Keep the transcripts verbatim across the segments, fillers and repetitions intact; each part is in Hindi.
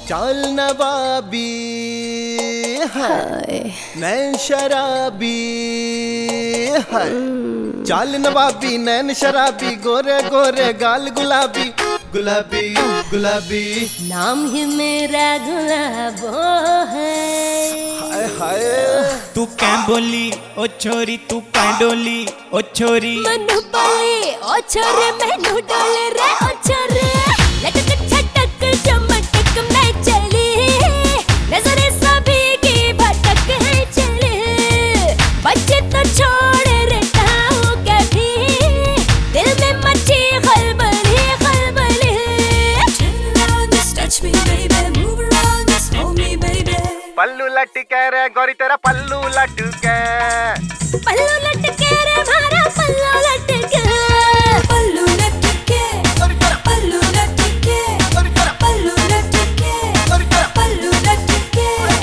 चाल नवाबी है नैन शराबी है। चाल नवाबी नैन शराबी गोरे गोरे गाल गुलाबी गुलाबी गुलाबी। नाम ही मेरा गुलाबो है। हाय हाय तू क्या बोली ओ छोरी, तू क्या डोली ओ छोरी। मनु बोली ओ छोरे मैनू डोले रे ओ छोरे। लटक छटक चमटक मैं चली, नजरें सभी की भटक है चली। बच्चे तो छोड़ रे ताऊ कभी, दिल में मची खलबली खलबली। Turn around, just touch me baby, move around, just hold me baby। पल्लू लटके रे गोरी तेरा पल्लू लटके। पल्लू लटके रे मारा पल्लू लटके। पल्लू लटके पल्लू लटके पल्लू लटके पल्लू लटके।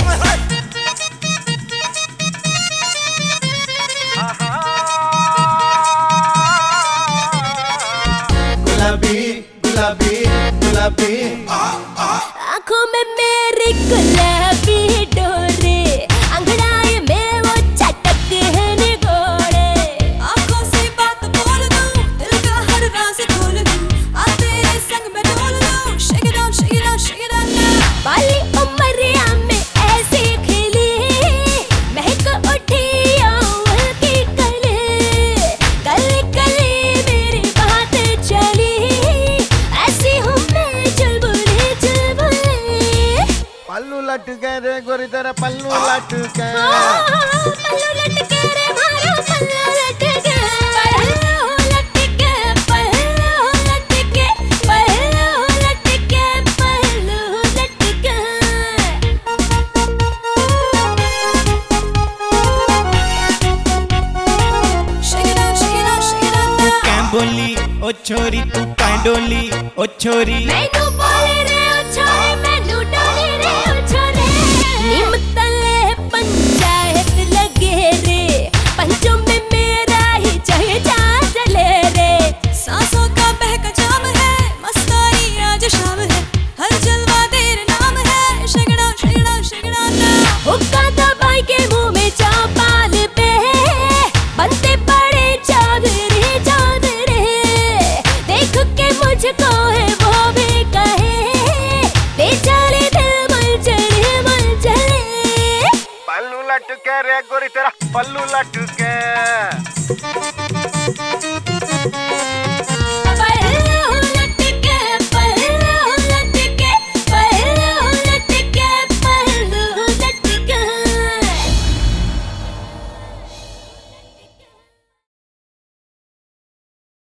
गुलाबी गुलाबी गुलाबी। आँखों में मेरी गुलाबी डोरे, अंगड़ाई में वो चटक है निगोरे। आँखों से बात बोल दूं, दिल का हर राज खोल दूं, आ तेरे संग में डोल दूं। Shake it down, shake it down, shake it down now। बाली उमरिया में ऐसी खिली, महक उठी अव्वल की कली। गली गली मेरी बात चली, ऐसी हूँ मैं चुलबुली चुलबुली। पल्लू लटके रे गोरी तेरा पल्लू लटके। पल्लू लटके रे मारो पल्लू लटके। पल्लू लटके पल्लू लटके पल्लू लटके पल्लू लटके। Shake it out, shake it out, shake it out तू now। क्या बोली ओ छोरी, तू क्या डोली ओ छोरी। मैनू बोले रे ओ छोरे, मैनू डोले रे ओ छोरे। नीम तले पंचायत लगे रे, पंचों में मेरा ही चाहे जा चले रे। सांसों का बहका जाम है, मस्तानी आज शाम है, हर जलवा तेरे नाम है। Shake it out, shake it out, shake it out now। हुक्का दबाई के मुंह में चौपाल पे, बनते पड़े चौधरी चौधरी। देख के मुझको है वो भी कहे, बेचारे दिल मलचले मलचले। पल्लू लटके रे गोरी तेरा पल्लू लटके।